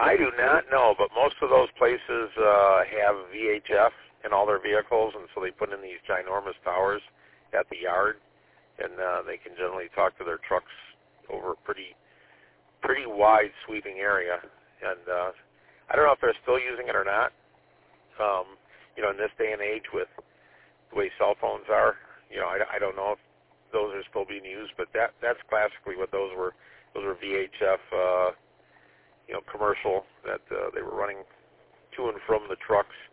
I do not know, but most of those places have VHF in all their vehicles, and so they put in these ginormous towers at the yard, and they can generally talk to their trucks over a pretty wide sweeping area. And I don't know if they're still using it or not. In this day and age with the way cell phones are, I don't know if those are still being used, but that's classically what those were. Those were VHF, commercial that they were running to and from the trucks